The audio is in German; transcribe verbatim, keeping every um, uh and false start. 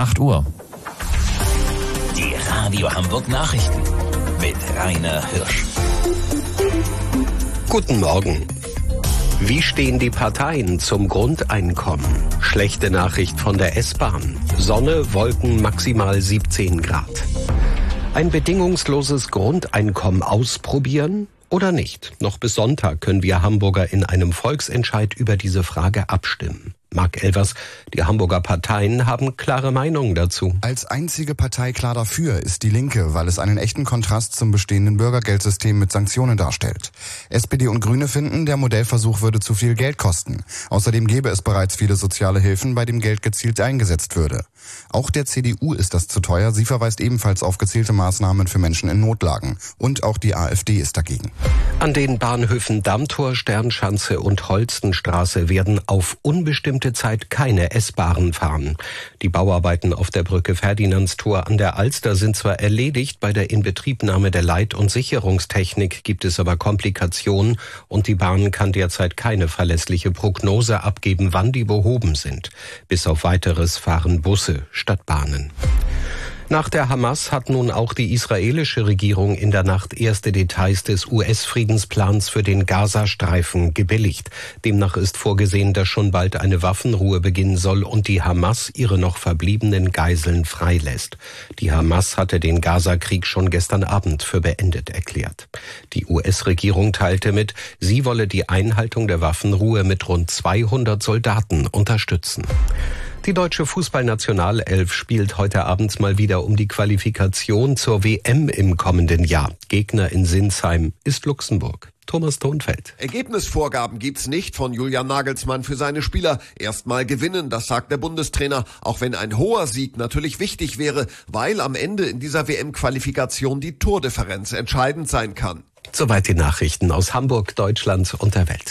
acht Uhr. Die Radio Hamburg Nachrichten mit Rainer Hirsch. Guten Morgen. Wie stehen die Parteien zum Grundeinkommen? Schlechte Nachricht von der S-Bahn. Sonne, Wolken, maximal siebzehn Grad. Ein bedingungsloses Grundeinkommen ausprobieren oder nicht? Noch bis Sonntag können wir Hamburger in einem Volksentscheid über diese Frage abstimmen. Marc Elvers, die Hamburger Parteien haben klare Meinungen dazu. Als einzige Partei klar dafür ist die Linke, weil es einen echten Kontrast zum bestehenden Bürgergeldsystem mit Sanktionen darstellt. S P D und Grüne finden, der Modellversuch würde zu viel Geld kosten. Außerdem gäbe es bereits viele soziale Hilfen, bei dem Geld gezielt eingesetzt würde. Auch der C D U ist das zu teuer. Sie verweist ebenfalls auf gezielte Maßnahmen für Menschen in Notlagen. Und auch die AfD ist dagegen. An den Bahnhöfen Dammtor, Sternschanze und Holstenstraße werden auf unbestimmte Zeit keine S-Bahnen fahren. Die Bauarbeiten auf der Brücke Ferdinandstor an der Alster sind zwar erledigt, bei der Inbetriebnahme der Leit- und Sicherungstechnik gibt es aber Komplikationen und die Bahn kann derzeit keine verlässliche Prognose abgeben, wann die behoben sind. Bis auf Weiteres fahren Busse statt Bahnen. Nach der Hamas hat nun auch die israelische Regierung in der Nacht erste Details des U S-Friedensplans für den Gazastreifen gebilligt. Demnach ist vorgesehen, dass schon bald eine Waffenruhe beginnen soll und die Hamas ihre noch verbliebenen Geiseln freilässt. Die Hamas hatte den Gaza-Krieg schon gestern Abend für beendet erklärt. Die U S-Regierung teilte mit, sie wolle die Einhaltung der Waffenruhe mit rund zweihundert Soldaten unterstützen. Die deutsche Fußballnationalelf spielt heute Abend mal wieder um die Qualifikation zur W M im kommenden Jahr. Gegner in Sinsheim ist Luxemburg. Thomas Thonfeld. Ergebnisvorgaben gibt's nicht von Julian Nagelsmann für seine Spieler. Erstmal gewinnen, das sagt der Bundestrainer. Auch wenn ein hoher Sieg natürlich wichtig wäre, weil am Ende in dieser W M-Qualifikation die Tordifferenz entscheidend sein kann. Soweit die Nachrichten aus Hamburg, Deutschland und der Welt.